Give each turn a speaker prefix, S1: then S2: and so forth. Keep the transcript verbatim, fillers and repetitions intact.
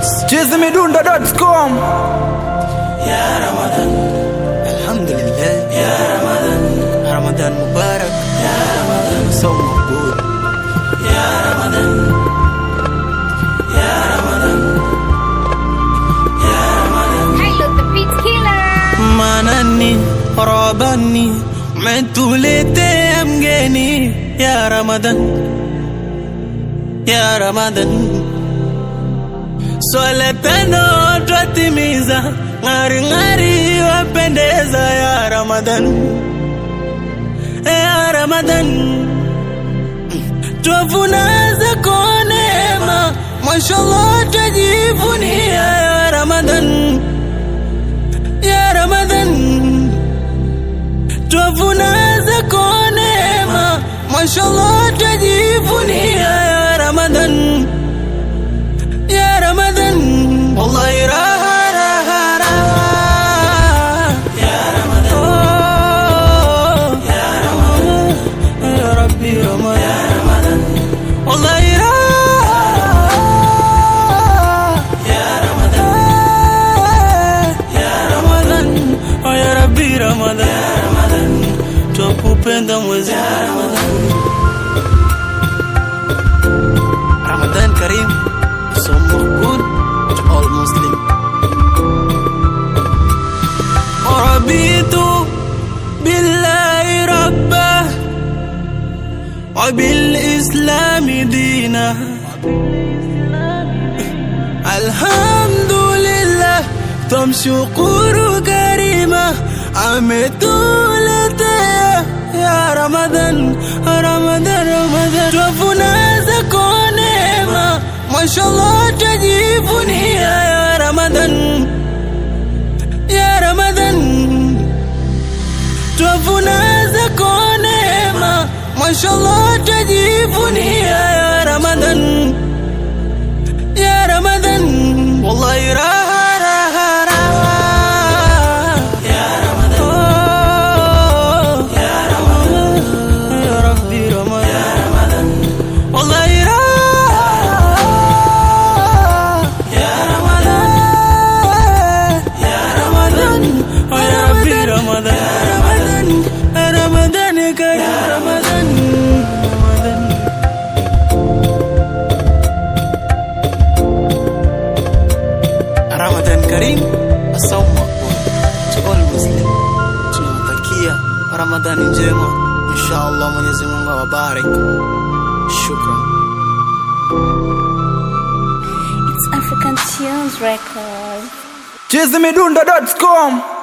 S1: chizzy midundo dot com.
S2: Ya Ramadan,
S1: Alhamdulillah.
S2: Ya Ramadan,
S1: Ramadan Mubarak.
S2: Ya Ramadan,
S1: So good.
S2: Ya Ramadan, Ya Ramadan, Ya Ramadan.
S3: Hello, the beat killer.
S2: Manani, Rabbani, umetuletea mgeni. Ya Ramadan, Ya Ramadan, swala tano twatimiza, ngari ngari wapendeza. Ya Ramadan, Ya Ramadan, twavuna zako neema, mashallah twajivunia. Ya Ramadan, Ya Ramadan, twavuna zako neema, mashallah twajivunia. Ya Ramadan, Ya Ramadan, wallahi raha raha raha. Ya Ramadan, oh Ya Ramadan, ya Rabbi Ramadan, ya Ramadan, wallahi raha. Ya Ramadan, ya Ramadan, oh ya Rabbi Ramadan, ya Ramadan, twakupenda mwezi wa Ramadan. Ramadan Kareem, so good to all Muslim. Rabitu billahi rabbah wa bil islam dina. Alhamdulillah, tumshukuru karima, ametuletea ya Ramadan, Ramadan, Ramadan, twavuna zako neema, mashallah twajivunia. Ya Ramadan, Ya Ramadan, twavuna zako neema, mashallah twajivunia. Ya Ramadan, Ya Ramadan, wallahi raha raha raha. Ya Ramadan, oh Ya Ramadan, ya Rabbi Ramadan, ya Ramadan, wallahi raha. Ya Ramadan, ya Ramadan, oh ya Rabbi Ramadan, ya Ramadan, ya Ramadan Kareem, Ramadan, Ramadan. Ramadan Kareem, asaumu makbul to all Muslim. Tunawatakia Ramadhani njema, inshallah Mwenyezi Mungu awabariki. Shukran.
S3: It's African Tunes Records.
S1: chizzy midundo dot com.